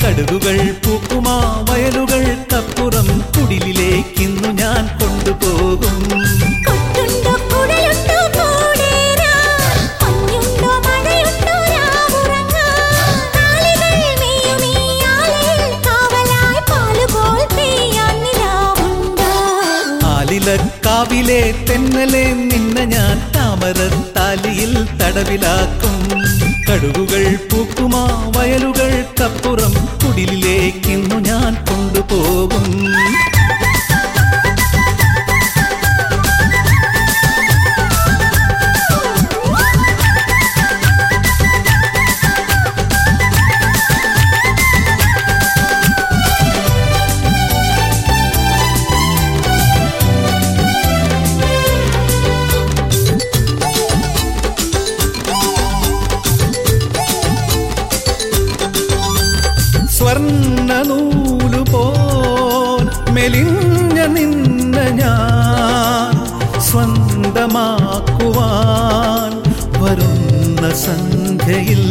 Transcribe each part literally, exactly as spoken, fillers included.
കടുകുകൾ പൂക്കുമാ വയലുകൾക്കപ്പുറം കുടിലിലേക്കിന്നു ഞാൻ കൊണ്ടുപോകും. ആലിലക്കാവിലെ തെന്നലെ നിന്നെ ഞാൻ താമരത്താലിയിൽ തടവിലാക്കും. കടുകുകൾ പൂക്കുമാ വയലുകൾക്കപ്പുറം കുടിലിലേക്കിന്നു ഞാൻ കൊണ്ടുപോകും. സ്വർണ്ണ നൂലുപോൽ മെലിഞ്ഞ നിന്ന ഞാൻ സ്വന്തമാക്കുവാൻ വരുന്ന സന്ധ്യയിൽ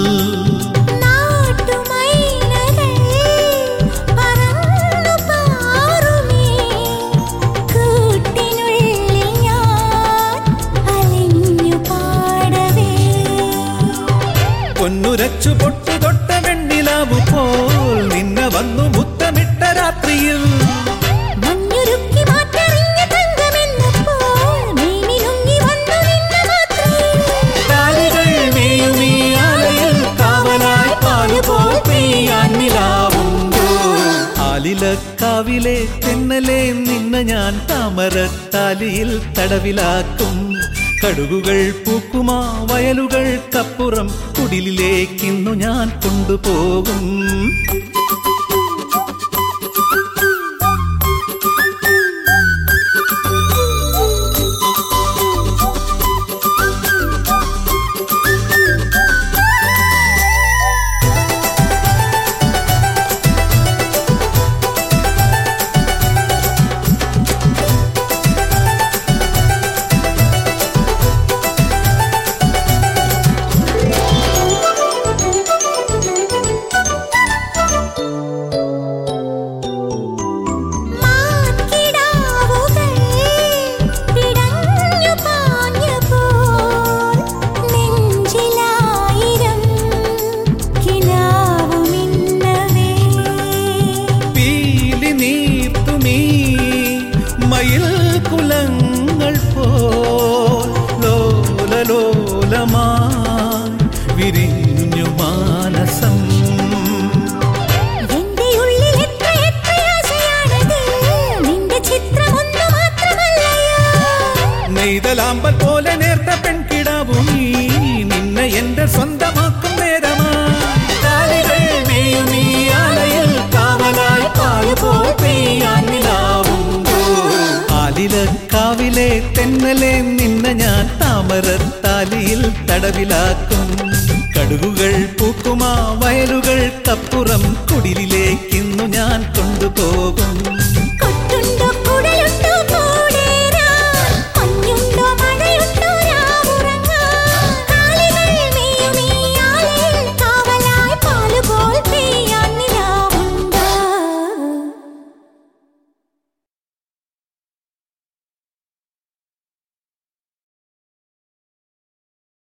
പൊന്നുരച്ചു പൊട്ടു തൊട്ട വെണ്ണിലാവു പോൽ നിന്നെ വന്നു മുത്തമിട്ട രാത്രിയിൽ താലികൾ മേയുമീ ആലയിൽ കാവലായി പാലുപോൽ പെയ്യാൻ നിലാവുണ്ടോ. ആലിലക്കാവിലെ തെന്നലെ നിന്നെ ഞാൻ താമരത്താലിയിൽ തടവിലാക്കും. കടുകുകൾ പൂക്കുമാ വയലുകൾക്കപ്പുറം കുടിലിലേക്കിന്നു ഞാൻ കൊണ്ടുപോകും. മയിൽ കുലങ്ങൾ പോൽ ലോലലോലമായി വിരിഞ്ഞു മാനസം. നെയ്തലാമ്പൽ പോലെ നേർത്ത പെൺകിടാവും നീ നിന്നെ എന്റെ സ്വന്തമാക്കും നേരമായി. താലികൾ മേയുമീ ആലയിൽ കാവലായി പാലുപോൽ പെയ്യാൻ നിലാവുണ്ടോ. ആലിലക്കാവിലെ തെന്നലെ നിന്നെ ഞാൻ താമരത്താലിയിൽ തടവിലാക്കും. കടുകുകൾ പൂക്കുമാ വയലുകൾക്കപ്പുറം കുടിലിലെ